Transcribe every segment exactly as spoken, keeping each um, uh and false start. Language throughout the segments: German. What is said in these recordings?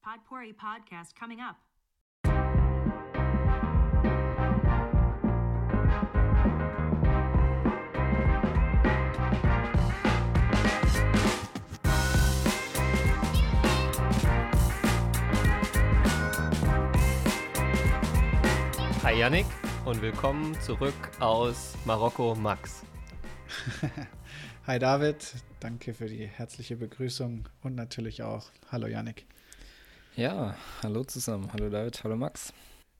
Podpori podcast coming up. Hi Yannick und willkommen zurück aus Marokko, Max. Hi David, danke für die herzliche Begrüßung und natürlich auch hallo Yannick. Ja, hallo zusammen, hallo David, hallo Max.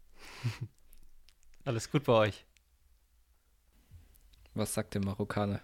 Alles gut bei euch? Was sagt der Marokkaner?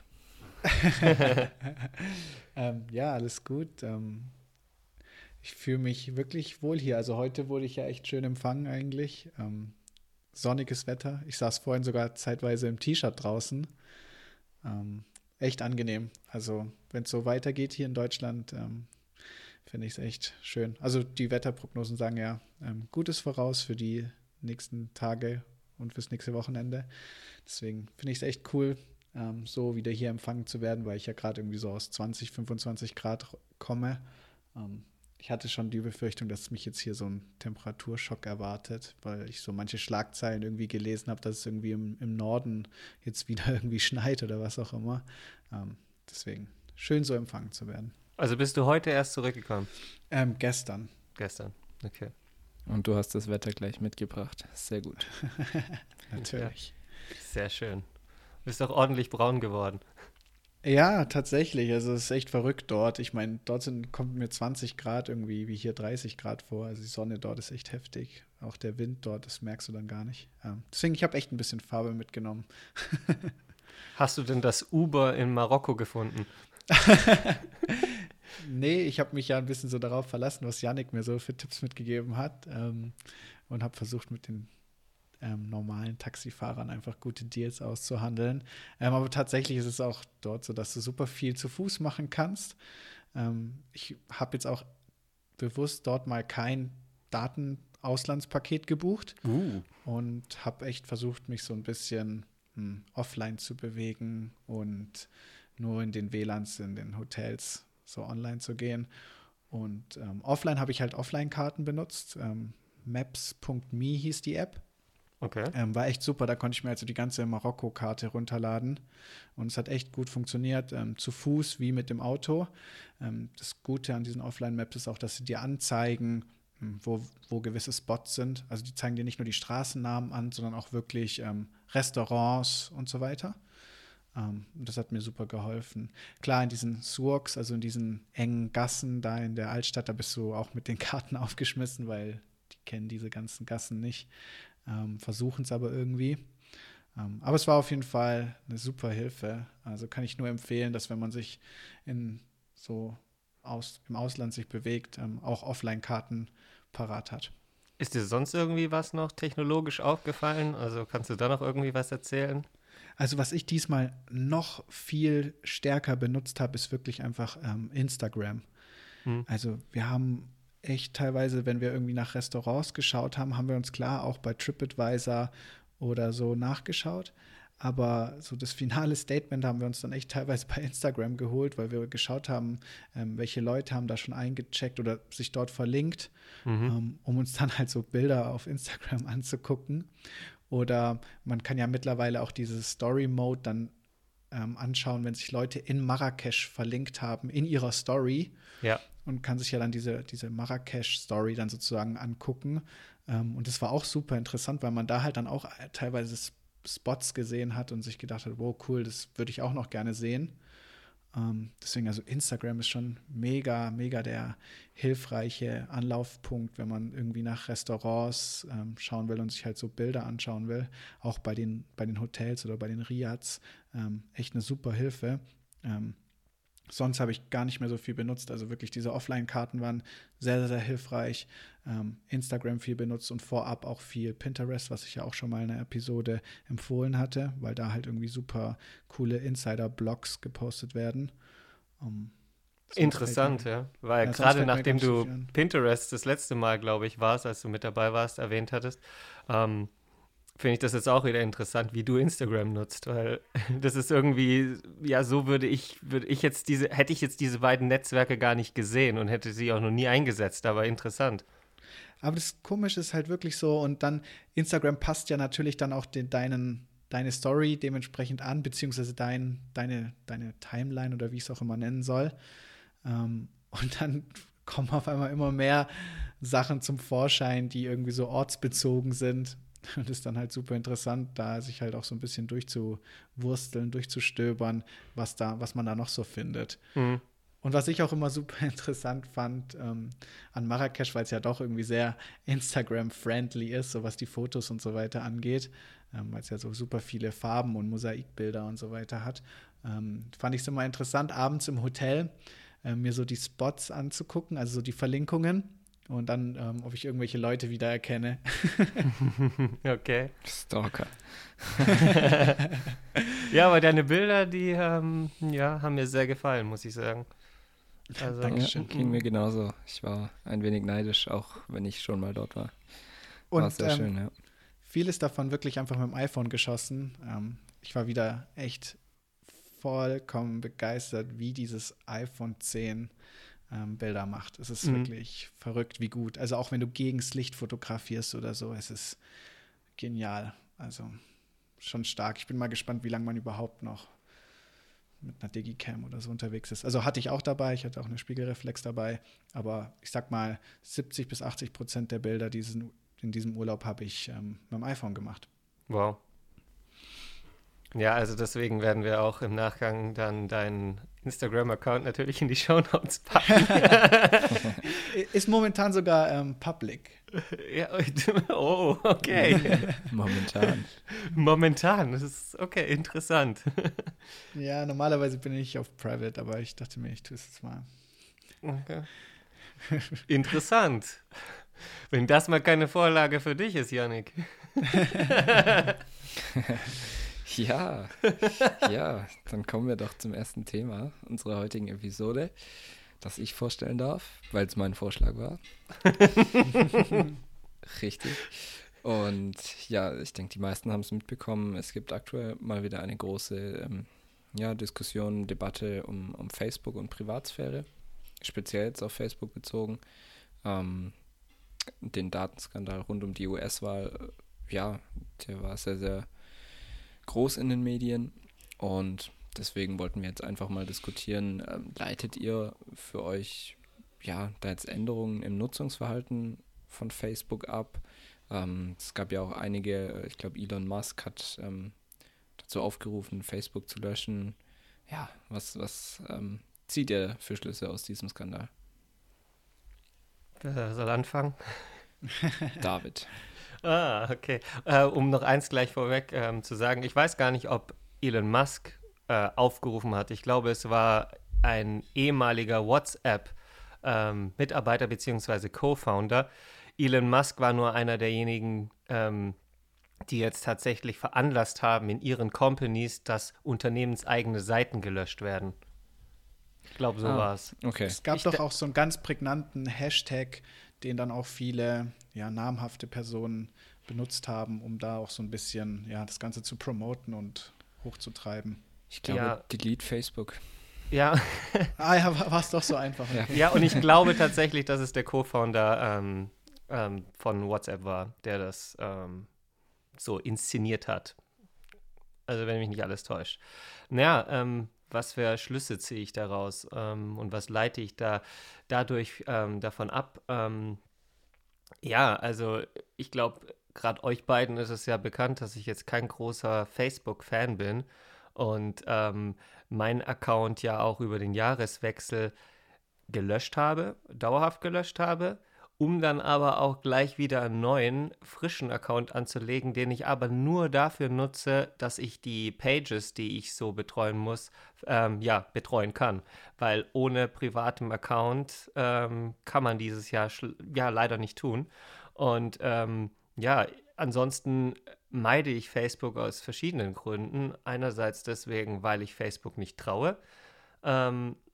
ähm, ja, alles gut. Ähm, ich fühle mich wirklich wohl hier. Also heute wurde ich ja echt schön empfangen eigentlich. Ähm, sonniges Wetter. Ich saß vorhin sogar zeitweise im T-Shirt draußen. Ähm, echt angenehm. Also wenn es so weitergeht hier in Deutschland, ähm, finde ich es echt schön. Also die Wetterprognosen sagen ja ähm, Gutes voraus für die nächsten Tage und fürs nächste Wochenende. Deswegen finde ich es echt cool, ähm, so wieder hier empfangen zu werden, weil ich ja gerade irgendwie so aus zwanzig, fünfundzwanzig Grad komme. Ähm, Ich hatte schon die Befürchtung, dass mich jetzt hier so ein Temperaturschock erwartet, weil ich so manche Schlagzeilen irgendwie gelesen habe, dass es irgendwie im, im Norden jetzt wieder irgendwie schneit oder was auch immer. Ähm, deswegen schön so empfangen zu werden. Also bist du heute erst zurückgekommen? Ähm, gestern. Gestern, okay. Und du hast das Wetter gleich mitgebracht. Sehr gut. Natürlich. Ja, sehr schön. Du bist auch ordentlich braun geworden. Ja, tatsächlich. Also es ist echt verrückt dort. Ich meine, dort sind, kommt mir zwanzig Grad irgendwie wie hier dreißig Grad vor. Also die Sonne dort ist echt heftig. Auch der Wind dort, das merkst du dann gar nicht. Ähm, deswegen, ich habe echt ein bisschen Farbe mitgenommen. Hast du denn das Uber in Marokko gefunden? Nee, ich habe mich ja ein bisschen so darauf verlassen, was Yannick mir so für Tipps mitgegeben hat. Ähm, und habe versucht, mit den Ähm, normalen Taxifahrern einfach gute Deals auszuhandeln. Ähm, aber tatsächlich ist es auch dort so, dass du super viel zu Fuß machen kannst. Ähm, ich habe jetzt auch bewusst dort mal kein Datenauslandspaket gebucht Uh. und habe echt versucht, mich so ein bisschen hm, offline zu bewegen und nur in den W L A Ns, in den Hotels so online zu gehen. Und ähm, offline habe ich halt Offline-Karten benutzt. Ähm, maps Punkt me hieß die App. Okay. Ähm, war echt super, da konnte ich mir also die ganze Marokko-Karte runterladen und es hat echt gut funktioniert, ähm, zu Fuß wie mit dem Auto. Ähm, das Gute an diesen Offline-Maps ist auch, dass sie dir anzeigen, wo, wo gewisse Spots sind. Also die zeigen dir nicht nur die Straßennamen an, sondern auch wirklich ähm, Restaurants und so weiter. Ähm, das hat mir super geholfen. Klar, in diesen Souks, also in diesen engen Gassen da in der Altstadt, da bist du auch mit den Karten aufgeschmissen, weil die kennen diese ganzen Gassen nicht. Ähm, versuchen es aber irgendwie. Ähm, aber es war auf jeden Fall eine super Hilfe. Also kann ich nur empfehlen, dass wenn man sich in so aus, im Ausland sich bewegt, ähm, auch Offline-Karten parat hat. Ist dir sonst irgendwie was noch technologisch aufgefallen? Also kannst du da noch irgendwie was erzählen? Also was ich diesmal noch viel stärker benutzt habe, ist wirklich einfach ähm, Instagram. Hm. Also wir haben echt teilweise, wenn wir irgendwie nach Restaurants geschaut haben, haben wir uns klar auch bei TripAdvisor oder so nachgeschaut. Aber so das finale Statement haben wir uns dann echt teilweise bei Instagram geholt, weil wir geschaut haben, ähm, welche Leute haben da schon eingecheckt oder sich dort verlinkt, Mhm. ähm, um uns dann halt so Bilder auf Instagram anzugucken. Oder man kann ja mittlerweile auch dieses Story-Mode dann ähm, anschauen, wenn sich Leute in Marrakesch verlinkt haben, in ihrer Story. Ja. Und kann sich ja dann diese, diese Marrakesch-Story dann sozusagen angucken. Ähm, und das war auch super interessant, weil man da halt dann auch teilweise Spots gesehen hat und sich gedacht hat, wow, cool, das würde ich auch noch gerne sehen. Ähm, deswegen, also Instagram ist schon mega, mega der hilfreiche Anlaufpunkt, wenn man irgendwie nach Restaurants ähm, schauen will und sich halt so Bilder anschauen will. Auch bei den, bei den Hotels oder bei den Riads. Ähm, echt eine super Hilfe. Ähm, Sonst habe ich gar nicht mehr so viel benutzt. Also wirklich diese Offline-Karten waren sehr, sehr, sehr hilfreich. Ähm, Instagram viel benutzt und vorab auch viel Pinterest, was ich ja auch schon mal in einer Episode empfohlen hatte, weil da halt irgendwie super coole Insider-Blogs gepostet werden. Um, Interessant, mir, ja. Weil ja, gerade nachdem du so Pinterest das letzte Mal, glaube ich, warst, als du mit dabei warst, erwähnt hattest, ähm, finde ich das jetzt auch wieder interessant, wie du Instagram nutzt, weil das ist irgendwie, ja, so würde ich, würde ich jetzt diese, hätte ich jetzt diese beiden Netzwerke gar nicht gesehen und hätte sie auch noch nie eingesetzt, aber interessant. Aber das Komische ist halt wirklich so, und dann Instagram passt ja natürlich dann auch den, deinen, deine Story dementsprechend an, beziehungsweise dein, deine, deine Timeline oder wie ich es auch immer nennen soll. Ähm, und dann kommen auf einmal immer mehr Sachen zum Vorschein, die irgendwie so ortsbezogen sind. Und ist dann halt super interessant, da sich halt auch so ein bisschen durchzuwursteln, durchzustöbern, was da, was man da noch so findet. Mhm. Und was ich auch immer super interessant fand ähm, an Marrakesch, weil es ja doch irgendwie sehr Instagram-friendly ist, so was die Fotos und so weiter angeht, ähm, weil es ja so super viele Farben und Mosaikbilder und so weiter hat, ähm, fand ich es immer interessant, abends im Hotel äh, mir so die Spots anzugucken, also so die Verlinkungen und dann, ähm, ob ich irgendwelche Leute wiedererkenne. Okay. Stalker. Ja, aber deine Bilder, die ähm, ja, haben mir sehr gefallen, muss ich sagen. Also, Dankeschön. Ja, ging mir genauso. Ich war ein wenig neidisch, auch wenn ich schon mal dort war. War Und sehr ähm, schön, ja. vieles davon wirklich einfach mit dem iPhone geschossen. Ähm, ich war wieder echt vollkommen begeistert, wie dieses iPhone zehn ähm, Bilder macht. Es ist Mhm. wirklich verrückt, wie gut. Also auch wenn du gegens Licht fotografierst oder so, es ist genial. Also schon stark. Ich bin mal gespannt, wie lange man überhaupt noch mit einer Digicam oder so unterwegs ist. Also hatte ich auch dabei, ich hatte auch eine Spiegelreflex dabei, aber ich sag mal, siebzig bis achtzig Prozent der Bilder diesen, in diesem Urlaub habe ich ähm, mit dem iPhone gemacht. wow. Ja, also deswegen werden wir auch im Nachgang dann deinen Instagram-Account natürlich in die Shownotes packen. Ist momentan sogar ähm, public. Ja, oh, okay. Momentan. Momentan, das ist okay, interessant. Ja, normalerweise bin ich auf Private, aber ich dachte mir, ich tue es jetzt mal. Okay. Interessant. Wenn das mal keine Vorlage für dich ist, Yannick. Ja, ja, dann kommen wir doch zum ersten Thema unserer heutigen Episode, das ich vorstellen darf, weil es mein Vorschlag war. Richtig. Und ja, ich denke, die meisten haben es mitbekommen. Es gibt aktuell mal wieder eine große ähm, ja, Diskussion, Debatte um, um Facebook und Privatsphäre, speziell jetzt auf Facebook bezogen. Ähm, den Datenskandal rund um die U S-Wahl, ja, der war sehr, sehr groß in den Medien und deswegen wollten wir jetzt einfach mal diskutieren, ähm, leitet ihr für euch ja da jetzt Änderungen im Nutzungsverhalten von Facebook ab? Ähm, es gab ja auch einige, ich glaube Elon Musk hat ähm, dazu aufgerufen, Facebook zu löschen. Ja, was, was ähm, zieht ihr für Schlüsse aus diesem Skandal? Wer soll anfangen? David. Ah, okay. Äh, um noch eins gleich vorweg ähm, zu sagen, ich weiß gar nicht, ob Elon Musk äh, aufgerufen hat. Ich glaube, es war ein ehemaliger WhatsApp-Mitarbeiter ähm, bzw. Co-Founder. Elon Musk war nur einer derjenigen, ähm, die jetzt tatsächlich veranlasst haben in ihren Companies, dass unternehmenseigene Seiten gelöscht werden. Ich glaube, so Ah, war es. Okay. Es gab Ich doch de- auch so einen ganz prägnanten Hashtag, den dann auch viele ja, namhafte Personen benutzt haben, um da auch so ein bisschen ja, das Ganze zu promoten und hochzutreiben. Ich glaube, Ja. delete Facebook. Ja. Ah ja, war es doch so einfach. Ja. Okay. Ja, und ich glaube tatsächlich, dass es der Co-Founder ähm, ähm, von WhatsApp war, der das ähm, so inszeniert hat. Also wenn mich nicht alles täuscht. Naja, ähm, was für Schlüsse ziehe ich daraus ähm, und was leite ich da dadurch ähm, davon ab? Ähm, ja, also ich glaube, gerade euch beiden ist es ja bekannt, dass ich jetzt kein großer Facebook-Fan bin und ähm, mein Account ja auch über den Jahreswechsel gelöscht habe, dauerhaft gelöscht habe, um dann aber auch gleich wieder einen neuen, frischen Account anzulegen, den ich aber nur dafür nutze, dass ich die Pages, die ich so betreuen muss, ähm, ja, betreuen kann. Weil ohne privatem Account ähm, kann man dieses Jahr schl- ja leider nicht tun. Und ähm, ja, ansonsten meide ich Facebook aus verschiedenen Gründen. Einerseits deswegen, weil ich Facebook nicht traue. Ähm,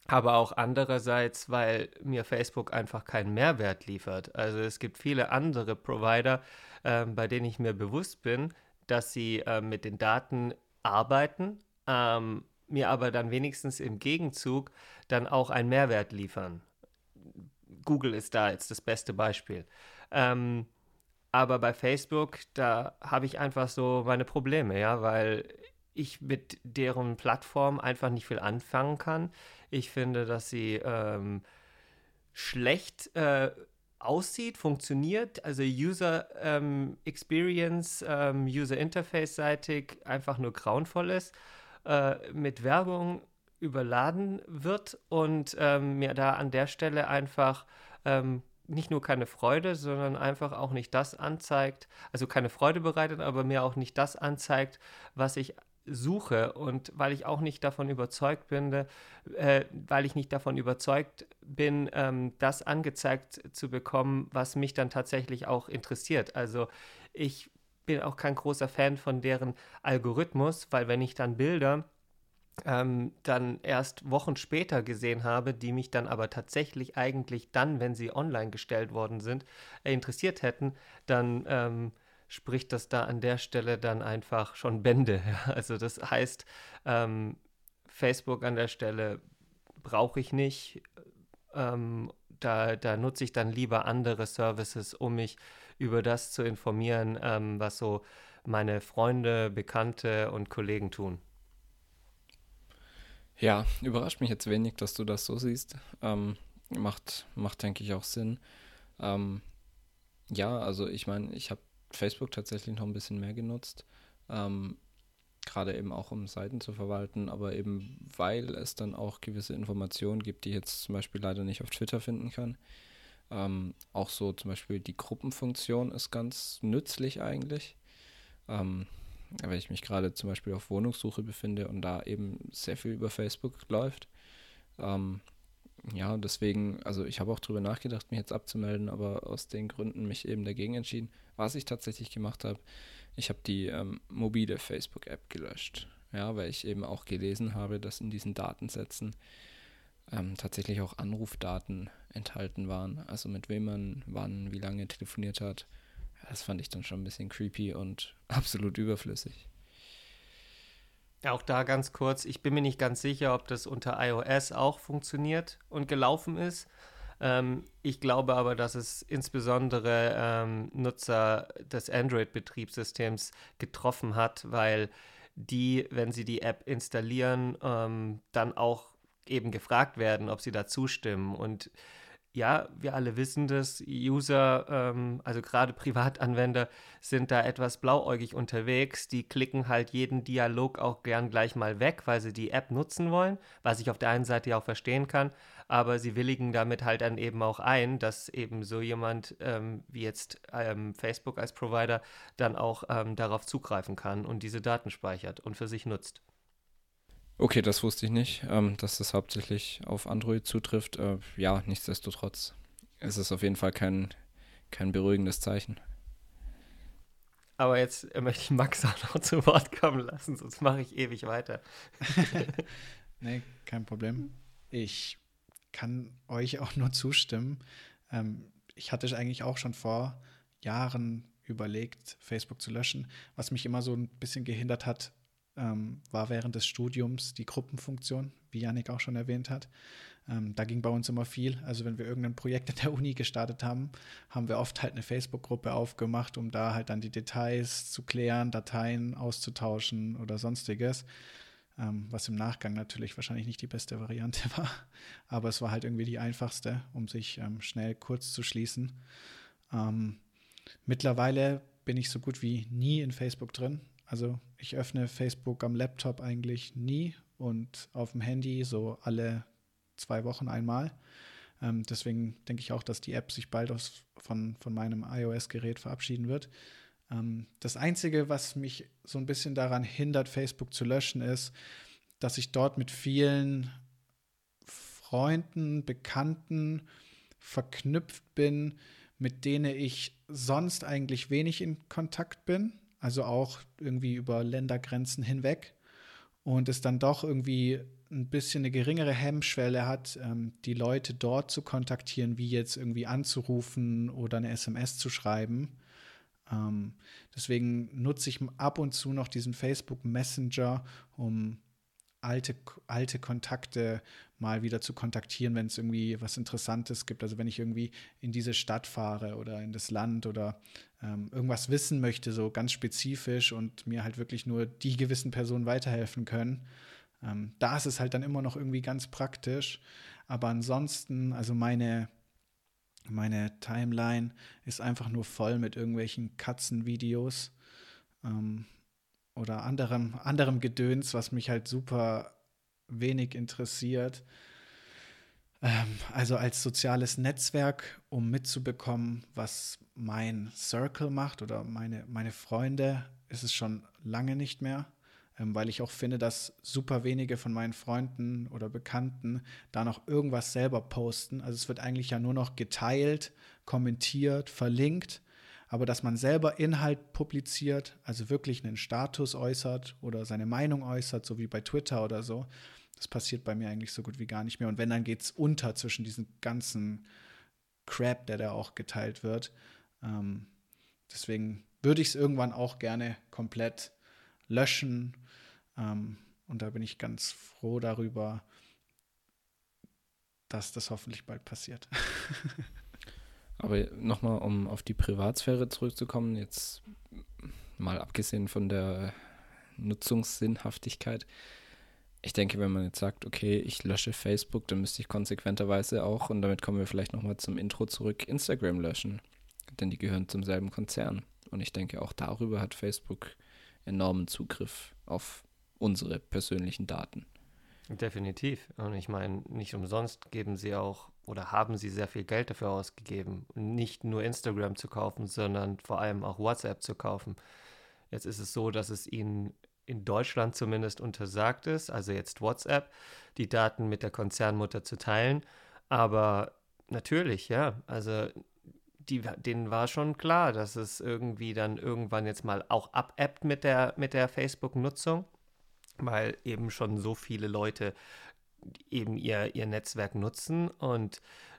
aber auch andererseits, weil mir Facebook einfach keinen Mehrwert liefert. Also es gibt viele andere Provider, ähm, bei denen ich mir bewusst bin, dass sie äh, mit den Daten arbeiten, ähm, mir aber dann wenigstens im Gegenzug dann auch einen Mehrwert liefern. Google ist da jetzt das beste Beispiel. Ähm, aber bei Facebook, da habe ich einfach so meine Probleme, ja, weil ich mit deren Plattform einfach nicht viel anfangen kann. Ich finde, dass sie ähm, schlecht äh, aussieht, funktioniert, also User ähm, Experience, ähm, User Interface-seitig einfach nur grauenvoll ist, äh, mit Werbung überladen wird und ähm, mir da an der Stelle einfach ähm, nicht nur keine Freude, sondern einfach auch nicht das anzeigt, also keine Freude bereitet, aber mir auch nicht das anzeigt, was ich suche, und weil ich auch nicht davon überzeugt bin, äh, weil ich nicht davon überzeugt bin, ähm, das angezeigt zu bekommen, was mich dann tatsächlich auch interessiert. Also ich bin auch kein großer Fan von deren Algorithmus, weil wenn ich dann Bilder ähm, dann erst Wochen später gesehen habe, die mich dann aber tatsächlich eigentlich dann, wenn sie online gestellt worden sind, äh, interessiert hätten, dann ähm, spricht das da an der Stelle dann einfach schon Bände. Ja? Also das heißt, ähm, Facebook an der Stelle brauche ich nicht. Ähm, da, da nutze ich dann lieber andere Services, um mich über das zu informieren, ähm, was so meine Freunde, Bekannte und Kollegen tun. Ja, überrascht mich jetzt wenig, dass du das so siehst. Ähm, macht, macht, denke ich, auch Sinn. Ähm, ja, also ich meine, ich habe Facebook tatsächlich noch ein bisschen mehr genutzt. Ähm, Gerade eben auch, um Seiten zu verwalten, aber eben weil es dann auch gewisse Informationen gibt, die ich jetzt zum Beispiel leider nicht auf Twitter finden kann. Ähm, auch so zum Beispiel die Gruppenfunktion ist ganz nützlich eigentlich. Ähm, Wenn ich mich gerade zum Beispiel auf Wohnungssuche befinde und da eben sehr viel über Facebook läuft. Ähm, ja, deswegen, also ich habe auch drüber nachgedacht, mich jetzt abzumelden, aber aus den Gründen mich eben dagegen entschieden. Was ich tatsächlich gemacht habe, ich habe die ähm, mobile Facebook-App gelöscht. Ja, weil ich eben auch gelesen habe, dass in diesen Datensätzen ähm, tatsächlich auch Anrufdaten enthalten waren. Also mit wem man wann, wie lange telefoniert hat. Das fand ich dann schon ein bisschen creepy und absolut überflüssig. Auch da ganz kurz, ich bin mir nicht ganz sicher, ob das unter iOS auch funktioniert und gelaufen ist. Ähm, ich glaube aber, dass es insbesondere ähm, Nutzer des Android-Betriebssystems getroffen hat, weil die, wenn sie die App installieren, ähm, dann auch eben gefragt werden, ob sie da zustimmen. Und ja, wir alle wissen das, User, ähm, also gerade Privatanwender, sind da etwas blauäugig unterwegs. Die klicken halt jeden Dialog auch gern gleich mal weg, weil sie die App nutzen wollen, was ich auf der einen Seite ja auch verstehen kann, aber sie willigen damit halt dann eben auch ein, dass eben so jemand ähm, wie jetzt ähm, Facebook als Provider dann auch ähm, darauf zugreifen kann und diese Daten speichert und für sich nutzt. Okay, das wusste ich nicht, ähm, dass das hauptsächlich auf Android zutrifft. Äh, ja, nichtsdestotrotz ist es auf jeden Fall kein, kein beruhigendes Zeichen. Aber jetzt äh, möchte ich Max auch noch zu Wort kommen lassen, sonst mache ich ewig weiter. Nee, kein Problem. Ich kann euch auch nur zustimmen. Ähm, ich hatte eigentlich auch schon vor Jahren überlegt, Facebook zu löschen. Was mich immer so ein bisschen gehindert hat, ähm, war während des Studiums die Gruppenfunktion, wie Yannick auch schon erwähnt hat. Ähm, da ging bei uns immer viel. Also wenn wir irgendein Projekt in der Uni gestartet haben, haben wir oft halt eine Facebook-Gruppe aufgemacht, um da halt dann die Details zu klären, Dateien auszutauschen oder sonstiges. Ähm, was im Nachgang natürlich wahrscheinlich nicht die beste Variante war. Aber es war halt irgendwie die einfachste, um sich ähm, schnell kurz zu schließen. Ähm, mittlerweile bin ich so gut wie nie in Facebook drin. Also ich öffne Facebook am Laptop eigentlich nie und auf dem Handy so alle zwei Wochen einmal. Ähm, deswegen denke ich auch, dass die App sich bald aus, von, von meinem iOS-Gerät verabschieden wird. Ähm, das Einzige, was mich so ein bisschen daran hindert, Facebook zu löschen, ist, dass ich dort mit vielen Freunden, Bekannten verknüpft bin, mit denen ich sonst eigentlich wenig in Kontakt bin. Also auch irgendwie über Ländergrenzen hinweg. Und es dann doch irgendwie ein bisschen eine geringere Hemmschwelle hat, ähm, die Leute dort zu kontaktieren, wie jetzt irgendwie anzurufen oder eine S M S zu schreiben. Ähm, deswegen nutze ich ab und zu noch diesen Facebook Messenger, um alte, alte Kontakte mal wieder zu kontaktieren, wenn es irgendwie was Interessantes gibt. Also wenn ich irgendwie in diese Stadt fahre oder in das Land oder ähm, irgendwas wissen möchte, so ganz spezifisch und mir halt wirklich nur die gewissen Personen weiterhelfen können. Ähm, da ist es halt dann immer noch irgendwie ganz praktisch. Aber ansonsten, also meine, meine Timeline ist einfach nur voll mit irgendwelchen Katzenvideos ähm, oder anderem, anderem Gedöns, was mich halt super wenig interessiert. Ähm, also als soziales Netzwerk, um mitzubekommen, was mein Circle macht oder meine, meine Freunde, ist es schon lange nicht mehr, ähm, weil ich auch finde, dass super wenige von meinen Freunden oder Bekannten da noch irgendwas selber posten. Also es wird eigentlich ja nur noch geteilt, kommentiert, verlinkt. Aber dass man selber Inhalt publiziert, also wirklich einen Status äußert oder seine Meinung äußert, so wie bei Twitter oder so, das passiert bei mir eigentlich so gut wie gar nicht mehr. Und wenn, dann geht es unter zwischen diesem ganzen Crap, der da auch geteilt wird. Ähm, deswegen würde ich es irgendwann auch gerne komplett löschen. Ähm, und da bin ich ganz froh darüber, dass das hoffentlich bald passiert. Aber nochmal, um auf die Privatsphäre zurückzukommen, jetzt mal abgesehen von der Nutzungssinnhaftigkeit. Ich denke, wenn man jetzt sagt, okay, ich lösche Facebook, dann müsste ich konsequenterweise auch, und damit kommen wir vielleicht nochmal zum Intro zurück, Instagram löschen. Denn die gehören zum selben Konzern. Und ich denke, auch darüber hat Facebook enormen Zugriff auf unsere persönlichen Daten. Definitiv. Und ich meine, nicht umsonst geben sie auch oder haben sie sehr viel Geld dafür ausgegeben, nicht nur Instagram zu kaufen, sondern vor allem auch WhatsApp zu kaufen. Jetzt ist es so, dass es ihnen in Deutschland zumindest untersagt ist, also jetzt WhatsApp, die Daten mit der Konzernmutter zu teilen. Aber natürlich, ja, also die, denen war schon klar, dass es irgendwie dann irgendwann jetzt mal auch abebbt mit der, mit der Facebook-Nutzung, weil eben schon so viele Leute eben ihr, ihr Netzwerk nutzen und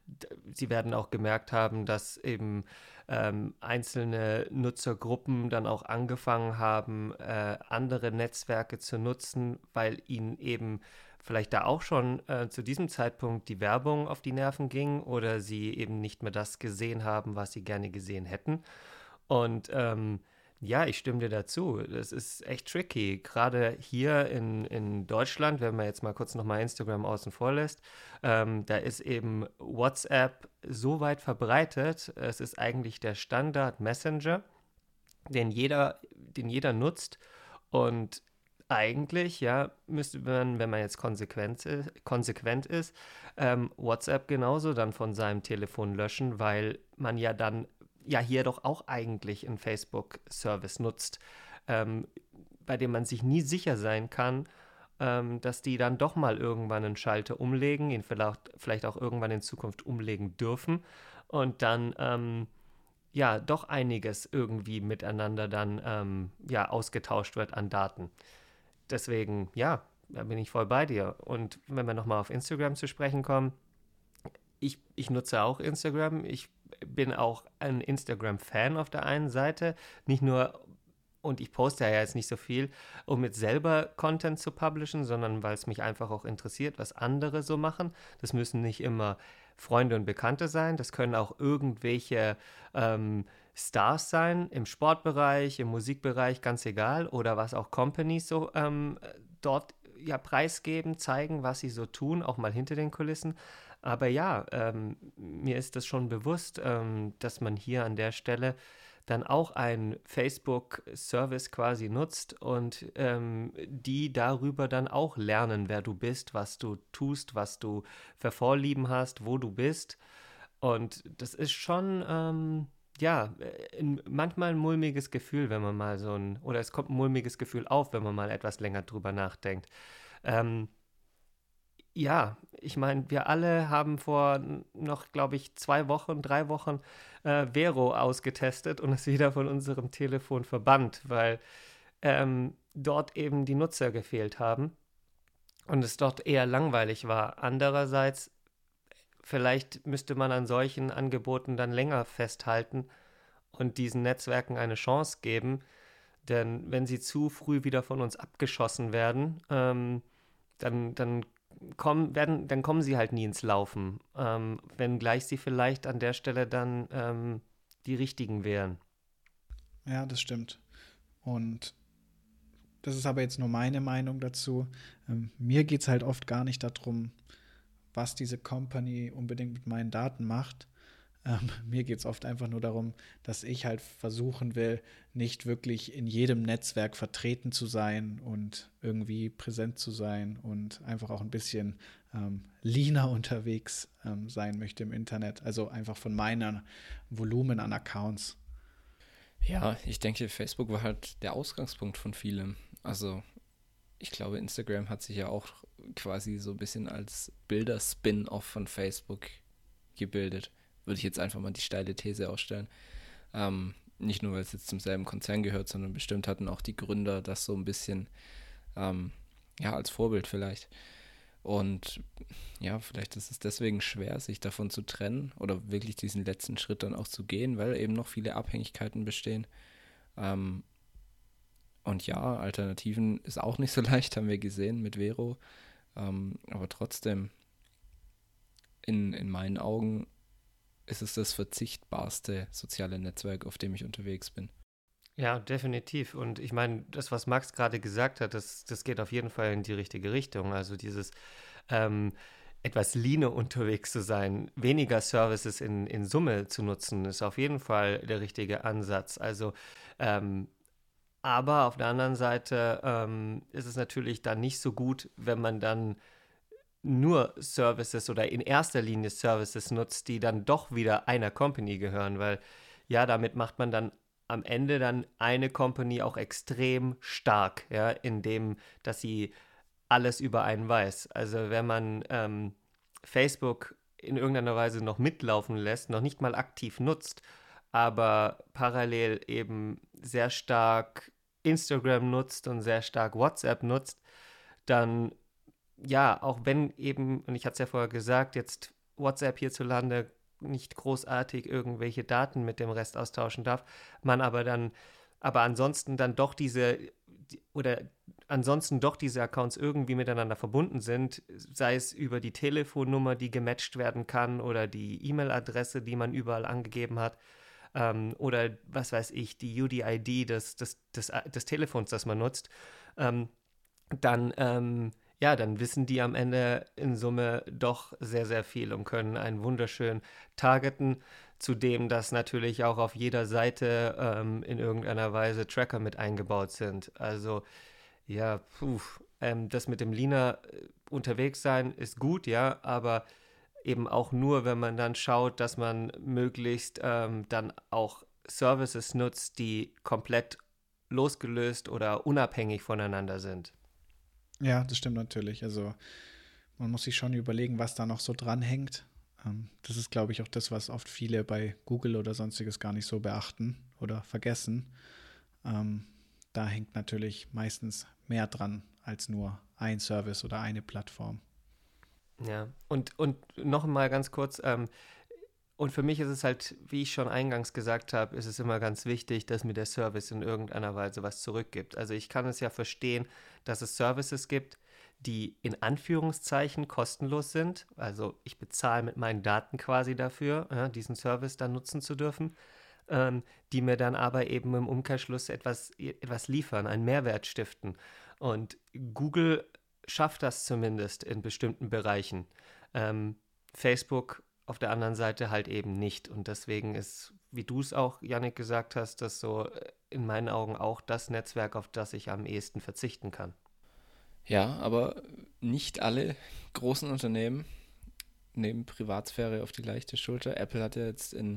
sie werden auch gemerkt haben, dass eben ähm, einzelne Nutzergruppen dann auch angefangen haben, äh, andere Netzwerke zu nutzen, weil ihnen eben vielleicht da auch schon äh, zu diesem Zeitpunkt die Werbung auf die Nerven ging oder sie eben nicht mehr das gesehen haben, was sie gerne gesehen hätten. Und ähm, ja, ich stimme dir dazu. Das ist echt tricky. Gerade hier in, in Deutschland, wenn man jetzt mal kurz nochmal Instagram außen vor lässt, ähm, da ist eben WhatsApp so weit verbreitet. Es ist eigentlich der Standard-Messenger, den jeder, den jeder nutzt. Und eigentlich, ja, müsste man, wenn man jetzt konsequent ist, konsequent ist ähm, WhatsApp genauso dann von seinem Telefon löschen, weil man ja dann ja hier doch auch eigentlich einen Facebook-Service nutzt, ähm, bei dem man sich nie sicher sein kann, ähm, dass die dann doch mal irgendwann einen Schalter umlegen, ihn vielleicht, vielleicht auch irgendwann in Zukunft umlegen dürfen und dann ähm, ja doch einiges irgendwie miteinander dann ähm, ja ausgetauscht wird an Daten. Deswegen, ja, da bin ich voll bei dir. Und wenn wir nochmal auf Instagram zu sprechen kommen, ich, ich nutze auch Instagram, ich bin auch ein Instagram-Fan auf der einen Seite, nicht nur, und ich poste ja jetzt nicht so viel, um jetzt selber Content zu publishen, sondern weil es mich einfach auch interessiert, was andere so machen. Das müssen nicht immer Freunde und Bekannte sein, das können auch irgendwelche ähm, Stars sein, im Sportbereich, im Musikbereich, ganz egal, oder was auch Companies so ähm, dort ja preisgeben, zeigen, was sie so tun, auch mal hinter den Kulissen. Aber ja, ähm, mir ist das schon bewusst, ähm, dass man hier an der Stelle dann auch einen Facebook-Service quasi nutzt und ähm, die darüber dann auch lernen, wer du bist, was du tust, was du für Vorlieben hast, wo du bist. Und das ist schon, ähm, ja, ein, manchmal ein mulmiges Gefühl, wenn man mal so ein, oder es kommt ein mulmiges Gefühl auf, wenn man mal etwas länger drüber nachdenkt. Ähm, Ja, ich meine, wir alle haben vor noch, glaube ich, zwei Wochen, drei Wochen äh, Vero ausgetestet und es wieder von unserem Telefon verbannt, weil ähm, dort eben die Nutzer gefehlt haben. und es dort eher langweilig war. Andererseits, vielleicht müsste man an solchen Angeboten dann länger festhalten und diesen Netzwerken eine Chance geben, denn wenn sie zu früh wieder von uns abgeschossen werden, ähm, dann, dann, kommen, werden, dann kommen sie halt nie ins Laufen, ähm, wenngleich sie vielleicht an der Stelle dann ähm, die richtigen wären. Ja, das stimmt. Und das ist aber jetzt nur meine Meinung dazu. Ähm, mir geht es halt oft gar nicht darum, was diese Company unbedingt mit meinen Daten macht. Ähm, mir geht es oft einfach nur darum, dass ich halt versuchen will, nicht wirklich in jedem Netzwerk vertreten zu sein und irgendwie präsent zu sein und einfach auch ein bisschen ähm, leaner unterwegs ähm, sein möchte im Internet. Also einfach von meinem Volumen an Accounts. Ja, ich denke, Facebook war halt der Ausgangspunkt von vielem. Also ich glaube, Instagram hat sich ja auch quasi so ein bisschen als Bilder-Spin-Off von Facebook gebildet. Würde ich jetzt einfach mal die steile These ausstellen. Ähm, nicht nur, weil es jetzt zum selben Konzern gehört, sondern bestimmt hatten auch die Gründer das so ein bisschen, ähm, ja, als Vorbild vielleicht. Und ja, vielleicht ist es deswegen schwer, sich davon zu trennen oder wirklich diesen letzten Schritt dann auch zu gehen, weil eben noch viele Abhängigkeiten bestehen. Ähm, und ja, Alternativen ist auch nicht so leicht, haben wir gesehen mit Vero. Ähm, aber trotzdem, in, in meinen Augen ist es das verzichtbarste soziale Netzwerk, auf dem ich unterwegs bin. Ja, definitiv. Und ich meine, das, was Max gerade gesagt hat, das, das geht auf jeden Fall in die richtige Richtung. Also dieses ähm, etwas leaner unterwegs zu sein, weniger Services in, in Summe zu nutzen, ist auf jeden Fall der richtige Ansatz. Also, ähm, aber auf der anderen Seite ähm, ist es natürlich dann nicht so gut, wenn man dann nur Services oder in erster Linie Services nutzt, die dann doch wieder einer Company gehören, weil ja, damit macht man dann am Ende dann eine Company auch extrem stark, ja, indem, dass sie alles über einen weiß. Also wenn man ähm, Facebook in irgendeiner Weise noch mitlaufen lässt, noch nicht mal aktiv nutzt, aber parallel eben sehr stark Instagram nutzt und sehr stark WhatsApp nutzt, dann ja, auch wenn eben, und ich hatte es ja vorher gesagt, jetzt WhatsApp hierzulande nicht großartig irgendwelche Daten mit dem Rest austauschen darf, man aber dann, aber ansonsten dann doch diese, oder ansonsten doch diese Accounts irgendwie miteinander verbunden sind, sei es über die Telefonnummer, die gematcht werden kann, oder die E-Mail-Adresse, die man überall angegeben hat, ähm, oder was weiß ich, die U D I D des, des, des, des Telefons, das man nutzt, ähm, dann, ähm, ja, dann wissen die am Ende in Summe doch sehr, sehr viel und können einen wunderschön targeten, zudem dass natürlich auch auf jeder Seite ähm, in irgendeiner Weise Tracker mit eingebaut sind. Also ja, puh, ähm, das mit dem Leaner äh, unterwegs sein ist gut, ja, aber eben auch nur, wenn man dann schaut, dass man möglichst ähm, dann auch Services nutzt, die komplett losgelöst oder unabhängig voneinander sind. Ja, das stimmt natürlich. Also man muss sich schon überlegen, was da noch so dranhängt. Ähm, das ist, glaube ich, auch das, was oft viele bei Google oder sonstiges gar nicht so beachten oder vergessen. Ähm, da hängt natürlich meistens mehr dran als nur ein Service oder eine Plattform. Ja, und, und noch mal ganz kurz, ähm, und für mich ist es halt, wie ich schon eingangs gesagt habe, ist es immer ganz wichtig, dass mir der Service in irgendeiner Weise was zurückgibt. Also ich kann es ja verstehen, dass es Services gibt, die in Anführungszeichen kostenlos sind. Also ich bezahle mit meinen Daten quasi dafür, ja, diesen Service dann nutzen zu dürfen, ähm, die mir dann aber eben im Umkehrschluss etwas, etwas liefern, einen Mehrwert stiften. Und Google schafft das zumindest in bestimmten Bereichen. Ähm, Facebook auf der anderen Seite halt eben nicht. Und deswegen ist, wie du es auch, Yannick, gesagt hast, das so in meinen Augen auch das Netzwerk, auf das ich am ehesten verzichten kann. Ja, aber nicht alle großen Unternehmen nehmen Privatsphäre auf die leichte Schulter. Apple hat ja jetzt in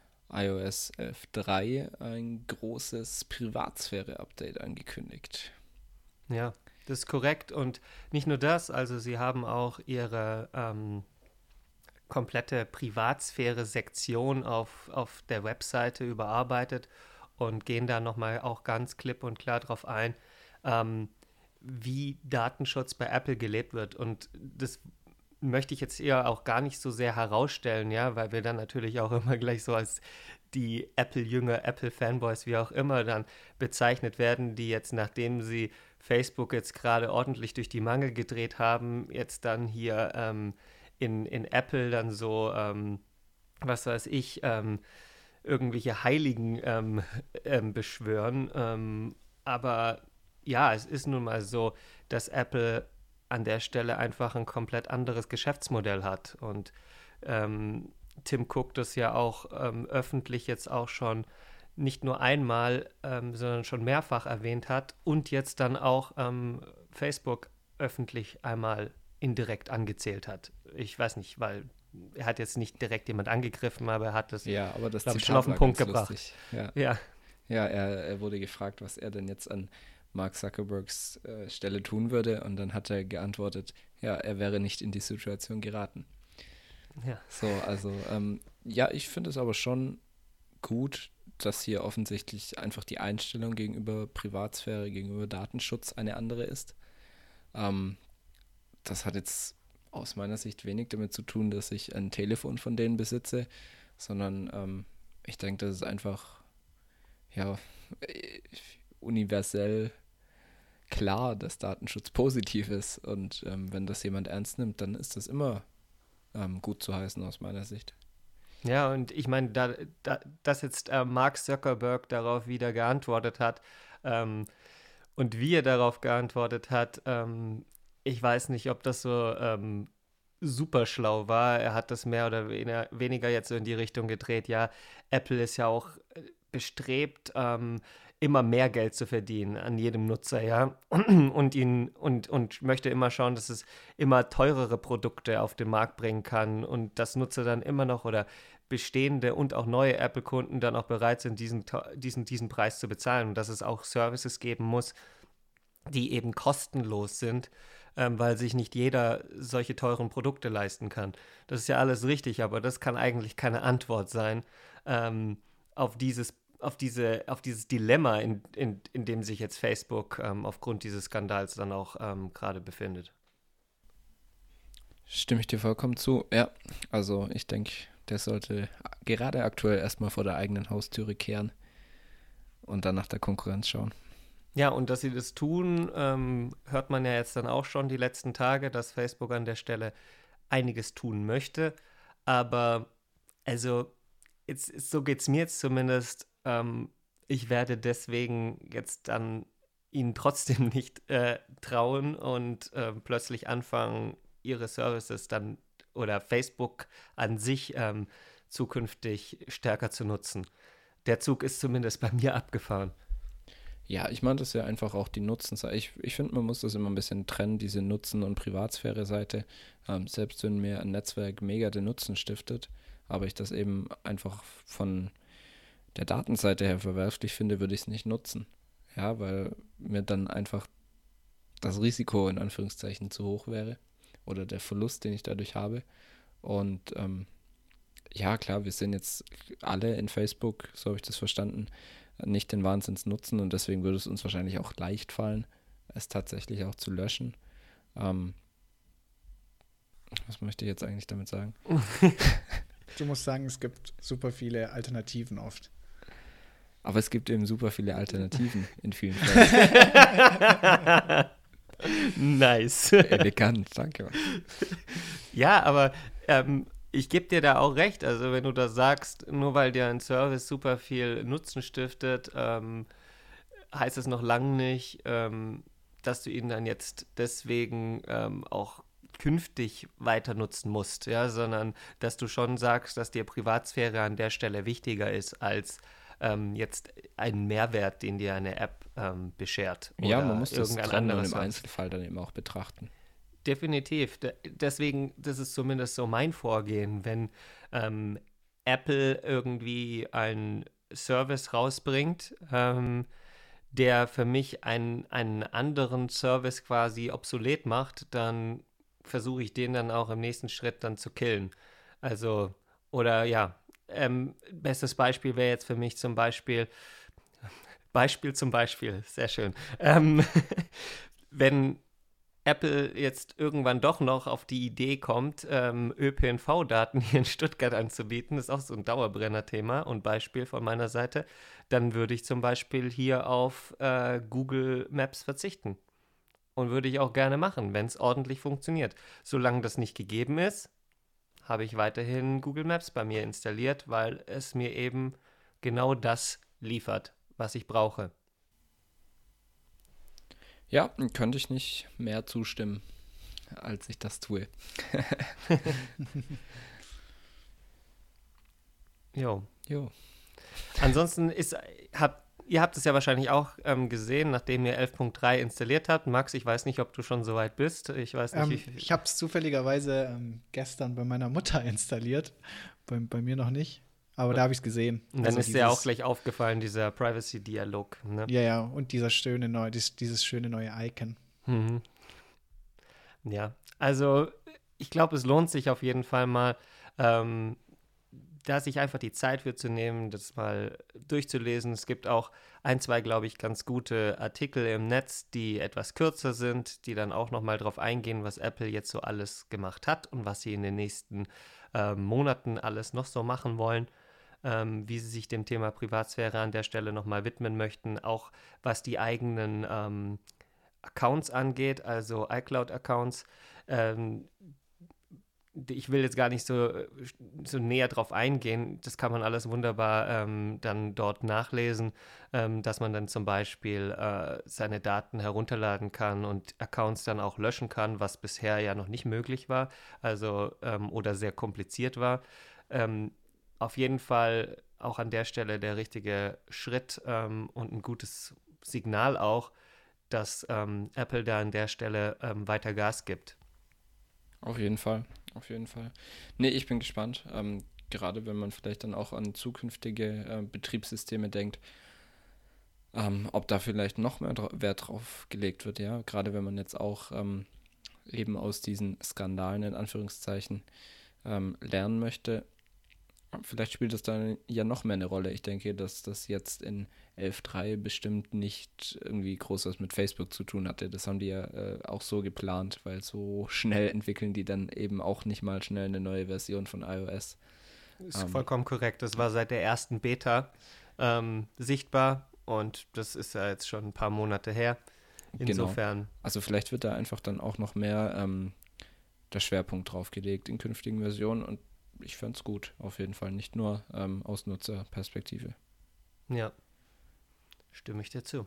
iOS elf Punkt drei ein großes Privatsphäre-Update angekündigt. Ja, das ist korrekt. Und nicht nur das, also sie haben auch ihre ähm, komplette Privatsphäre-Sektion auf, auf der Webseite überarbeitet und gehen da nochmal auch ganz klipp und klar drauf ein. Ähm, wie Datenschutz bei Apple gelebt wird. Und das möchte ich jetzt eher auch gar nicht so sehr herausstellen, ja, weil wir dann natürlich auch immer gleich so als die Apple-Jünger, Apple-Fanboys, wie auch immer, dann bezeichnet werden, die jetzt, nachdem sie Facebook jetzt gerade ordentlich durch die Mangel gedreht haben, jetzt dann hier ähm, in, in Apple dann so, ähm, was weiß ich, ähm, irgendwelche Heiligen ähm, ähm, beschwören. Ähm, aber ja, es ist nun mal so, dass Apple an der Stelle einfach ein komplett anderes Geschäftsmodell hat. Und ähm, Tim Cook das ja auch ähm, öffentlich jetzt auch schon nicht nur einmal, ähm, sondern schon mehrfach erwähnt hat und jetzt dann auch ähm, Facebook öffentlich einmal indirekt angezählt hat. Ich weiß nicht, weil er hat jetzt nicht direkt jemand angegriffen, aber er hat das, ja, aber das glaub ich, schon auf den Punkt gebracht. Ja, ja. ja er, er wurde gefragt, was er denn jetzt an Mark Zuckerbergs äh, Stelle tun würde, und dann hat er geantwortet, ja, er wäre nicht in die Situation geraten. Ja. So, also, ähm, ja, ich finde es aber schon gut, dass hier offensichtlich einfach die Einstellung gegenüber Privatsphäre, gegenüber Datenschutz eine andere ist. Ähm, das hat jetzt aus meiner Sicht wenig damit zu tun, dass ich ein Telefon von denen besitze, sondern ähm, ich denke, das ist einfach, ja, universell klar, dass Datenschutz positiv ist, und ähm, wenn das jemand ernst nimmt, dann ist das immer ähm, gut zu heißen aus meiner Sicht. Ja, und ich meine, da, da, dass jetzt äh, Mark Zuckerberg darauf wieder geantwortet hat ähm, und wie er darauf geantwortet hat, ähm, ich weiß nicht, ob das so ähm, super schlau war. Er hat das mehr oder weniger, weniger jetzt so in die Richtung gedreht. Ja, Apple ist ja auch bestrebt, ähm, immer mehr Geld zu verdienen an jedem Nutzer, ja, und ihn und, und möchte immer schauen, dass es immer teurere Produkte auf den Markt bringen kann und dass Nutzer dann immer noch oder bestehende und auch neue Apple-Kunden dann auch bereit sind, diesen, diesen, diesen Preis zu bezahlen, und dass es auch Services geben muss, die eben kostenlos sind, ähm, weil sich nicht jeder solche teuren Produkte leisten kann. Das ist ja alles richtig, aber das kann eigentlich keine Antwort sein ähm, auf dieses auf diese, auf dieses Dilemma, in, in, in dem sich jetzt Facebook ähm, aufgrund dieses Skandals dann auch ähm, gerade befindet. Stimme ich dir vollkommen zu. Ja, also ich denke, der sollte gerade aktuell erstmal vor der eigenen Haustüre kehren und dann nach der Konkurrenz schauen. Ja, und dass sie das tun, ähm, hört man ja jetzt dann auch schon die letzten Tage, dass Facebook an der Stelle einiges tun möchte. Aber also, jetzt, so geht es mir jetzt zumindest. Ähm, ich werde deswegen jetzt dann ihnen trotzdem nicht äh, trauen und äh, plötzlich anfangen, ihre Services dann oder Facebook an sich ähm, zukünftig stärker zu nutzen. Der Zug ist zumindest bei mir abgefahren. Ja, ich meine, das ist ja einfach auch die Nutzenseite. Ich, ich finde, man muss das immer ein bisschen trennen, diese Nutzen- und Privatsphäre-Seite. Ähm, selbst wenn mir ein Netzwerk mega den Nutzen stiftet, aber ich das eben einfach von der Datenseite her verwerflich finde, würde ich es nicht nutzen. Ja, weil mir dann einfach das Risiko in Anführungszeichen zu hoch wäre oder der Verlust, den ich dadurch habe. Und ähm, ja, klar, wir sind jetzt alle in Facebook, so habe ich das verstanden, nicht den Wahnsinns nutzen, und deswegen würde es uns wahrscheinlich auch leicht fallen, es tatsächlich auch zu löschen. Ähm, was möchte ich jetzt eigentlich damit sagen? Du musst sagen, es gibt super viele Alternativen oft. Aber es gibt eben super viele Alternativen in vielen Fällen. Nice. Elegant, danke. Ja, aber ähm, ich gebe dir da auch recht. Also wenn du da sagst, nur weil dir ein Service super viel Nutzen stiftet, ähm, heißt es noch lange nicht, ähm, dass du ihn dann jetzt deswegen ähm, auch künftig weiter nutzen musst, ja, sondern dass du schon sagst, dass dir Privatsphäre an der Stelle wichtiger ist als ähm, jetzt ein Mehrwert, den dir eine App ähm, beschert. Ja, man muss das irgendein trennen und anderes im was. Einzelfall dann eben auch betrachten. Definitiv. De- deswegen, das ist zumindest so mein Vorgehen, wenn ähm, Apple irgendwie einen Service rausbringt, ähm, der für mich einen, einen anderen Service quasi obsolet macht, dann versuche ich den dann auch im nächsten Schritt dann zu killen. Also, oder ja, ähm, bestes Beispiel wäre jetzt für mich zum Beispiel, Beispiel zum Beispiel, sehr schön, ähm, wenn Apple jetzt irgendwann doch noch auf die Idee kommt, ähm, Ö P N V-Daten hier in Stuttgart anzubieten, ist auch so ein Dauerbrenner-Thema und Beispiel von meiner Seite, dann würde ich zum Beispiel hier auf äh, Google Maps verzichten. Und würde ich auch gerne machen, wenn es ordentlich funktioniert. Solange das nicht gegeben ist, habe ich weiterhin Google Maps bei mir installiert, weil es mir eben genau das liefert, was ich brauche. Ja, könnte ich nicht mehr zustimmen, als ich das tue. Jo. Jo. Ansonsten ist, habt, ihr habt es ja wahrscheinlich auch ähm, gesehen, nachdem ihr elf Punkt drei installiert habt. Max, ich weiß nicht, ob du schon so weit bist. Ich weiß nicht, Ähm, wie viel. ich habe es zufälligerweise ähm, gestern bei meiner Mutter installiert, bei, bei mir noch nicht, aber da habe ich es gesehen. Und dann Also ist dir auch dieses- gleich aufgefallen, dieser Privacy-Dialog. Ne? Ja, ja, und dieser schöne neue, dieses, dieses schöne neue Icon. Mhm. Ja, also ich glaube, es lohnt sich auf jeden Fall mal, ähm, da sich einfach die Zeit für zu nehmen, das mal durchzulesen. Es gibt auch ein, zwei, glaube ich, ganz gute Artikel im Netz, die etwas kürzer sind, die dann auch nochmal drauf eingehen, was Apple jetzt so alles gemacht hat und was sie in den nächsten äh, Monaten alles noch so machen wollen. Ähm, wie sie sich dem Thema Privatsphäre an der Stelle nochmal widmen möchten, auch was die eigenen ähm, Accounts angeht, also iCloud-Accounts. Ähm, ich will jetzt gar nicht so, so näher drauf eingehen. Das kann man alles wunderbar ähm, dann dort nachlesen, ähm, dass man dann zum Beispiel äh, seine Daten herunterladen kann und Accounts dann auch löschen kann, was bisher ja noch nicht möglich war, also ähm, oder sehr kompliziert war. Ähm, auf jeden Fall auch an der Stelle der richtige Schritt ähm, und ein gutes Signal auch, dass ähm, Apple da an der Stelle ähm, weiter Gas gibt. Auf jeden Fall, auf jeden Fall. Nee, ich bin gespannt. Ähm, gerade wenn man vielleicht dann auch an zukünftige äh, Betriebssysteme denkt, ähm, ob da vielleicht noch mehr dra- Wert drauf gelegt wird, ja. Gerade wenn man jetzt auch ähm, eben aus diesen Skandalen in Anführungszeichen ähm, lernen möchte. Vielleicht spielt das dann ja noch mehr eine Rolle. Ich denke, dass das jetzt in elf Punkt drei bestimmt nicht irgendwie groß was mit Facebook zu tun hatte. Das haben die ja äh, auch so geplant, weil so schnell entwickeln die dann eben auch nicht mal schnell eine neue Version von iOS. Ist Ähm, vollkommen korrekt. Das war seit der ersten Beta ähm, sichtbar und das ist ja jetzt schon ein paar Monate her. Insofern. Genau. Also vielleicht wird da einfach dann auch noch mehr ähm, der Schwerpunkt drauf gelegt in künftigen Versionen und ich fände es gut, auf jeden Fall. Nicht nur ähm, aus Nutzerperspektive. Ja, stimme ich dir zu.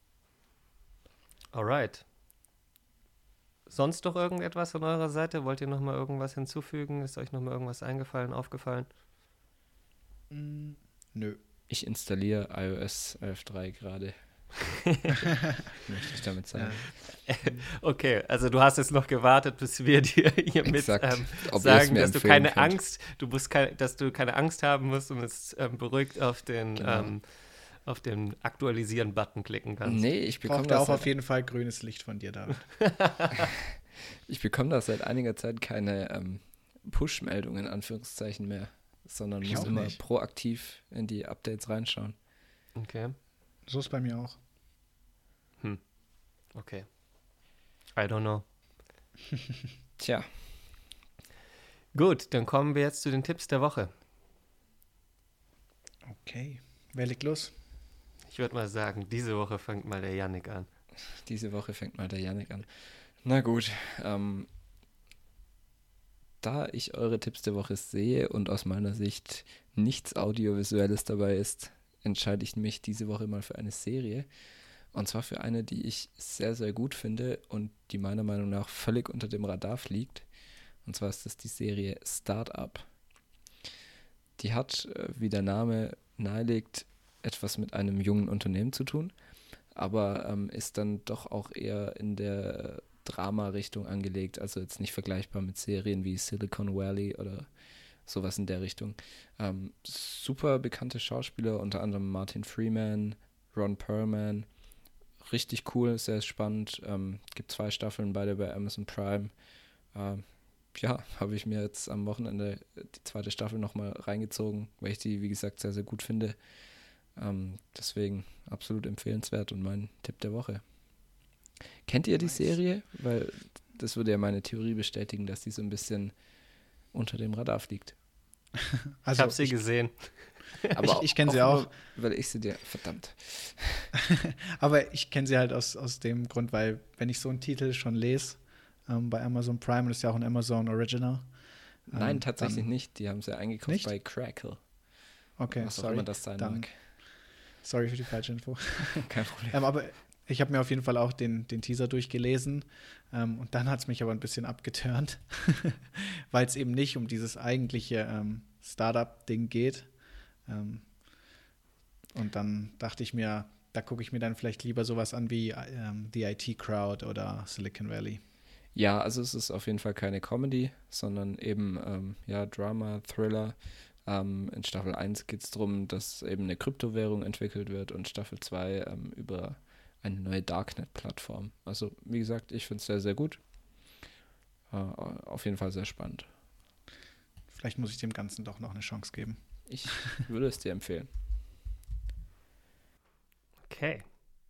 Alright. Sonst noch irgendetwas von eurer Seite? Wollt ihr noch mal irgendwas hinzufügen? Ist euch noch mal irgendwas eingefallen, aufgefallen? Mm, nö. Ich installiere iOS elf Punkt drei gerade. Möchte ich damit sagen. Okay, also du hast jetzt noch gewartet, bis wir dir hiermit Exakt. ähm, Ob ihr es sagen, mir dass du empfehlen keine könnt. Angst, du musst kein, dass du keine Angst haben musst und jetzt ähm, beruhigt auf den Genau. ähm, auf den Aktualisieren-Button klicken kannst. Nee, ich bekomme Braucht er das, auch auf seit, jeden Fall grünes Licht von dir, David. ich bekomme das seit einiger Zeit keine ähm, Push-Meldungen in Anführungszeichen mehr, sondern Ich muss auch immer nicht. proaktiv in die Updates reinschauen. Okay, So ist bei mir auch. okay. I don't know. Tja, Gut, dann kommen wir jetzt zu den Tipps der Woche. Okay. Wer legt los? Ich würde mal sagen, diese Woche fängt mal der Yannick an. diese Woche fängt mal der Yannick an. Na gut, ähm, da ich eure Tipps der Woche sehe und aus meiner Sicht nichts Audiovisuelles dabei ist, entscheide ich mich diese Woche mal für eine Serie. Und zwar für eine, die ich sehr, sehr gut finde und die meiner Meinung nach völlig unter dem Radar fliegt. Und zwar ist das die Serie Startup. Die hat, äh, wie der Name nahelegt, etwas mit einem jungen Unternehmen zu tun, aber ähm, ist dann doch auch eher in der Drama-Richtung angelegt, also jetzt nicht vergleichbar mit Serien wie Silicon Valley oder sowas in der Richtung. Ähm, super bekannte Schauspieler, unter anderem Martin Freeman, Ron Perlman. Richtig cool, sehr spannend. Ähm, gibt zwei Staffeln, beide bei Amazon Prime. Ähm, ja, habe ich mir jetzt am Wochenende die zweite Staffel nochmal reingezogen, weil ich die, wie gesagt, sehr, sehr gut finde. Ähm, deswegen absolut empfehlenswert und mein Tipp der Woche. Kennt ihr die Nice. Serie? Weil das würde ja meine Theorie bestätigen, dass die so ein bisschen unter dem Radar fliegt. Also ich habe sie ich, gesehen. Ich- ich kenn sie auch. nur, weil ich sie dir, verdammt. aber ich kenne sie halt aus, aus dem Grund, weil wenn ich so einen Titel schon lese, ähm, bei Amazon Prime, und das ist ja auch ein Amazon Original. Nein, ähm, tatsächlich dann, nicht. Die haben sie eingekauft Nicht? bei Crackle. Okay, was auch sorry. immer das sein Dann, mag. sorry für die falsche Info. Kein Problem. Ähm, aber ich habe mir auf jeden Fall auch den, den Teaser durchgelesen ähm, und dann hat es mich aber ein bisschen abgeturnt, weil es eben nicht um dieses eigentliche ähm, Startup-Ding geht. Ähm, und dann dachte ich mir, da gucke ich mir dann vielleicht lieber sowas an wie ähm, die I T-Crowd oder Silicon Valley. Ja, also es ist auf jeden Fall keine Comedy, sondern eben ähm, ja, Drama, Thriller. Ähm, in Staffel eins geht es darum, dass eben eine Kryptowährung entwickelt wird und Staffel zwei ähm, über eine neue Darknet-Plattform. Also wie gesagt, ich finde es sehr, sehr gut. Äh, auf jeden Fall sehr spannend. Vielleicht muss ich dem Ganzen doch noch eine Chance geben. Ich würde es dir empfehlen. Okay.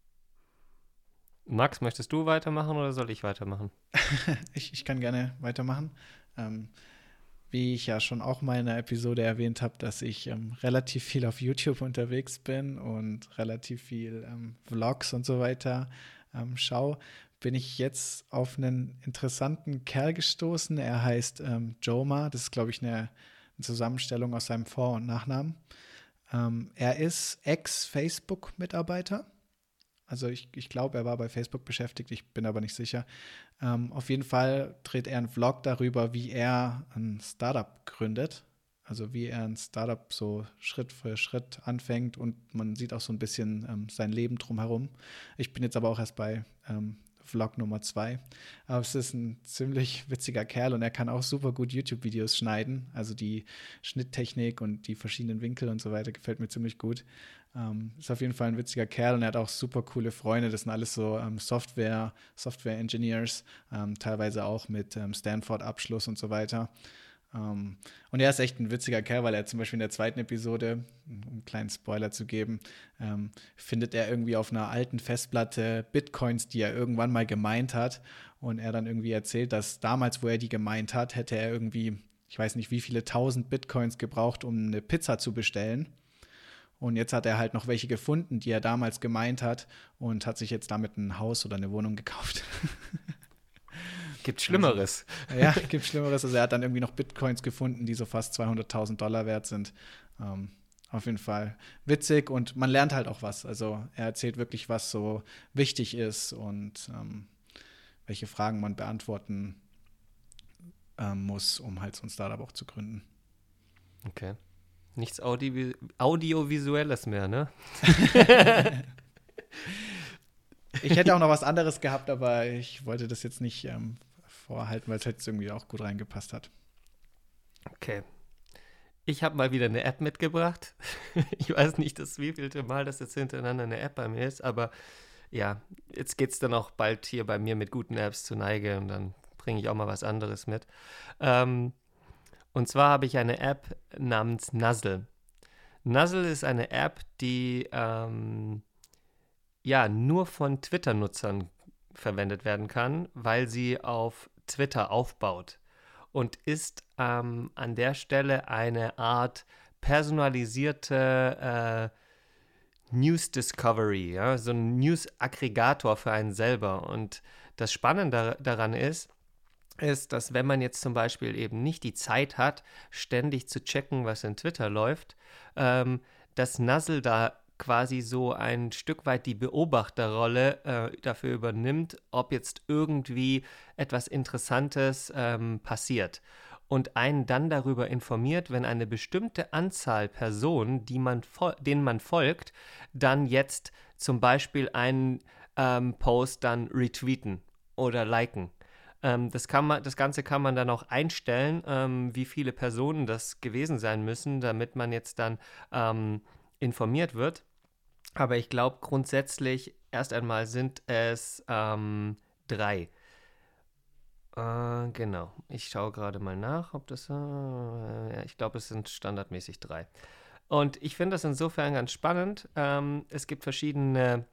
Max, möchtest du weitermachen oder soll ich weitermachen? Ich, ich kann gerne weitermachen. Ähm, wie ich ja schon auch mal in einer Episode erwähnt habe, dass ich ähm, relativ viel auf YouTube unterwegs bin und relativ viel ähm, Vlogs und so weiter ähm, schaue, bin ich jetzt auf einen interessanten Kerl gestoßen. Er heißt ähm, Joma. Das ist, glaube ich, eine, eine Zusammenstellung aus seinem Vor- und Nachnamen. Ähm, er ist Ex-Facebook-Mitarbeiter. Also ich, ich glaube, er war bei Facebook beschäftigt, ich bin aber nicht sicher. Ähm, auf jeden Fall dreht er einen Vlog darüber, wie er ein Startup gründet. Also wie er ein Startup so Schritt für Schritt anfängt und man sieht auch so ein bisschen ähm, sein Leben drumherum. Ich bin jetzt aber auch erst bei ähm, Vlog Nummer zwei. Aber es ist ein ziemlich witziger Kerl und er kann auch super gut YouTube-Videos schneiden. Also die Schnitttechnik und die verschiedenen Winkel und so weiter gefällt mir ziemlich gut. Ähm, ist auf jeden Fall ein witziger Kerl und er hat auch super coole Freunde. Das sind alles so ähm, Software, Software-Engineers, ähm, teilweise auch mit ähm, Stanford-Abschluss und so weiter. Um, und er ist echt ein witziger Kerl, weil er zum Beispiel in der zweiten Episode, um einen kleinen Spoiler zu geben, ähm, findet er irgendwie auf einer alten Festplatte Bitcoins, die er irgendwann mal gemeint hat. Und er dann irgendwie erzählt, dass damals, wo er die gemeint hat, hätte er irgendwie, ich weiß nicht, wie viele tausend Bitcoins gebraucht, um eine Pizza zu bestellen. Und jetzt hat er halt noch welche gefunden, die er damals gemeint hat und hat sich jetzt damit ein Haus oder eine Wohnung gekauft. Gibt Schlimmeres. Also, ja, gibt Schlimmeres. Also er hat dann irgendwie noch Bitcoins gefunden, die so fast zweihunderttausend Dollar wert sind. Ähm, auf jeden Fall witzig und man lernt halt auch was. Also er erzählt wirklich, was so wichtig ist und ähm, welche Fragen man beantworten ähm, muss, um halt so ein Startup auch zu gründen. Okay. Nichts Audi- Audiovisuelles mehr, ne? Ich hätte auch noch was anderes gehabt, aber ich wollte das jetzt nicht ähm, vorhalten, weil es jetzt irgendwie auch gut reingepasst hat. Okay. Ich habe mal wieder eine App mitgebracht. Ich weiß nicht, das wievielte Mal das jetzt hintereinander eine App bei mir ist, aber ja, jetzt geht es dann auch bald hier bei mir mit guten Apps zu Neige und dann bringe ich auch mal was anderes mit. Ähm, und zwar habe ich eine App namens Nuzzle. Nuzzle ist eine App, die ähm, ja nur von Twitter-Nutzern verwendet werden kann, weil sie auf Twitter aufbaut und ist ähm, an der Stelle eine Art personalisierte äh, News Discovery, ja? So ein News-Aggregator für einen selber. Und das Spannende daran ist, ist, dass wenn man jetzt zum Beispiel eben nicht die Zeit hat, ständig zu checken, was in Twitter läuft, ähm, dass Nuzzle da quasi so ein Stück weit die Beobachterrolle äh, dafür übernimmt, ob jetzt irgendwie etwas Interessantes ähm, passiert und einen dann darüber informiert, wenn eine bestimmte Anzahl Personen, die man denen man folgt, dann jetzt zum Beispiel einen ähm, Post dann retweeten oder liken. Ähm, das, kann man, das Ganze kann man dann auch einstellen, ähm, wie viele Personen das gewesen sein müssen, damit man jetzt dann ähm, informiert wird. Aber ich glaube grundsätzlich erst einmal sind es ähm, drei. Äh, genau. Ich schaue gerade mal nach, ob das. Äh, ja, ich glaube, es sind standardmäßig drei. Und ich finde das insofern ganz spannend. Ähm, es gibt verschiedene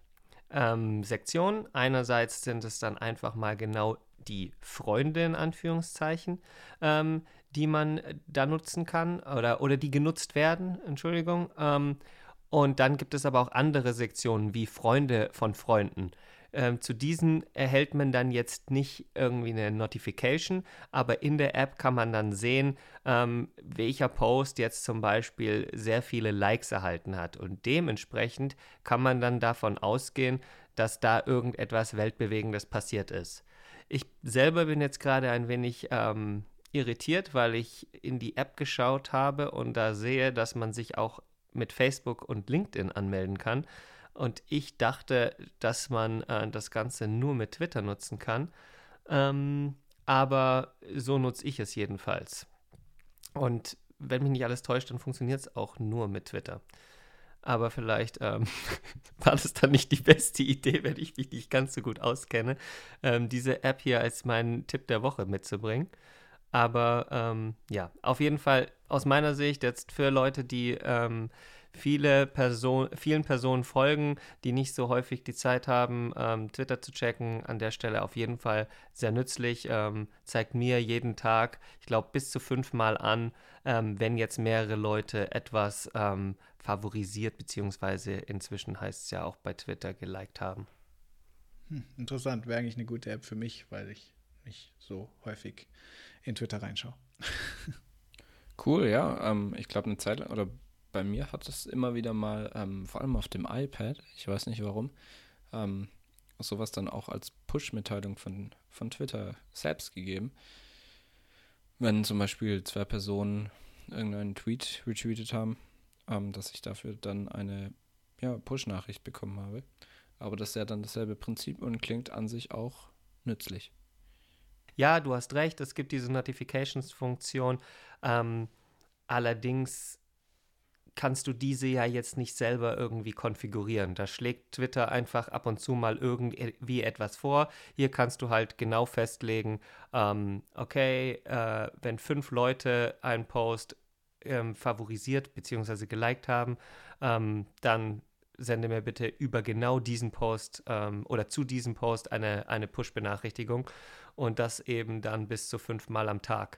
ähm, Sektionen. Einerseits sind es dann einfach mal genau die Freunde in Anführungszeichen, ähm, die man da nutzen kann oder, oder die genutzt werden, Entschuldigung. Ähm, und dann gibt es aber auch andere Sektionen wie Freunde von Freunden. Ähm, zu diesen erhält man dann jetzt nicht irgendwie eine Notification, aber in der App kann man dann sehen, ähm, welcher Post jetzt zum Beispiel sehr viele Likes erhalten hat. Und dementsprechend kann man dann davon ausgehen, dass da irgendetwas Weltbewegendes passiert ist. Ich selber bin jetzt gerade ein wenig ähm, irritiert, weil ich in die App geschaut habe und da sehe, dass man sich auch mit Facebook und LinkedIn anmelden kann. Und ich dachte, dass man äh, das Ganze nur mit Twitter nutzen kann. Ähm, aber so nutze ich es jedenfalls. Und wenn mich nicht alles täuscht, dann funktioniert es auch nur mit Twitter. Aber vielleicht ähm, war das dann nicht die beste Idee, wenn ich mich nicht ganz so gut auskenne, ähm, diese App hier als meinen Tipp der Woche mitzubringen. Aber ähm, ja, auf jeden Fall aus meiner Sicht jetzt für Leute, die ähm, viele Person, vielen Personen folgen, die nicht so häufig die Zeit haben, ähm, Twitter zu checken, an der Stelle auf jeden Fall sehr nützlich. Ähm, zeigt mir jeden Tag, ich glaube, bis zu fünfmal an, ähm, wenn jetzt mehrere Leute etwas ähm, favorisiert, beziehungsweise inzwischen heißt es ja auch bei Twitter geliked haben. Hm, interessant, wäre eigentlich eine gute App für mich, weil ich nicht so häufig in Twitter reinschaue. Cool, ja. Ähm, ich glaube, eine Zeit lang, oder bei mir hat es immer wieder mal, ähm, vor allem auf dem iPad, ich weiß nicht warum, ähm, sowas dann auch als Push-Mitteilung von, von Twitter selbst gegeben. Wenn zum Beispiel zwei Personen irgendeinen Tweet retweetet haben, ähm, dass ich dafür dann eine ja, Push-Nachricht bekommen habe. Aber das ist ja dann dasselbe Prinzip und klingt an sich auch nützlich. Ja, du hast recht, es gibt diese Notifications-Funktion. Ähm, allerdings kannst du diese ja jetzt nicht selber irgendwie konfigurieren. Da schlägt Twitter einfach ab und zu mal irgendwie etwas vor. Hier kannst du halt genau festlegen, ähm, okay, äh, wenn fünf Leute einen Post ähm, favorisiert bzw. geliked haben, ähm, dann sende mir bitte über genau diesen Post ähm, oder zu diesem Post eine, eine Push-Benachrichtigung und das eben dann bis zu fünfmal am Tag.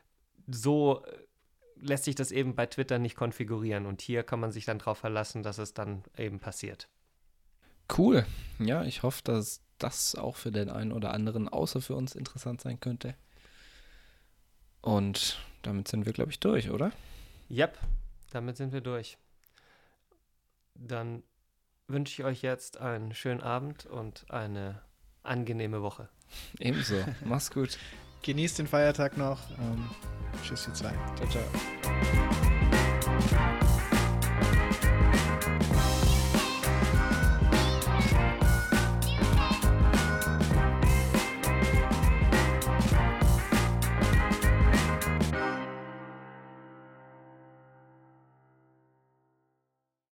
So lässt sich das eben bei Twitter nicht konfigurieren und hier kann man sich dann darauf verlassen, dass es dann eben passiert. Cool. Ja, ich hoffe, dass das auch für den einen oder anderen außer für uns interessant sein könnte. Und damit sind wir, glaube ich, durch, oder? Yep, damit sind wir durch. Dann wünsche ich euch jetzt einen schönen Abend und eine angenehme Woche. Ebenso. Mach's gut. Genießt den Feiertag noch. Ähm, tschüss, ihr zwei. Ciao, ciao.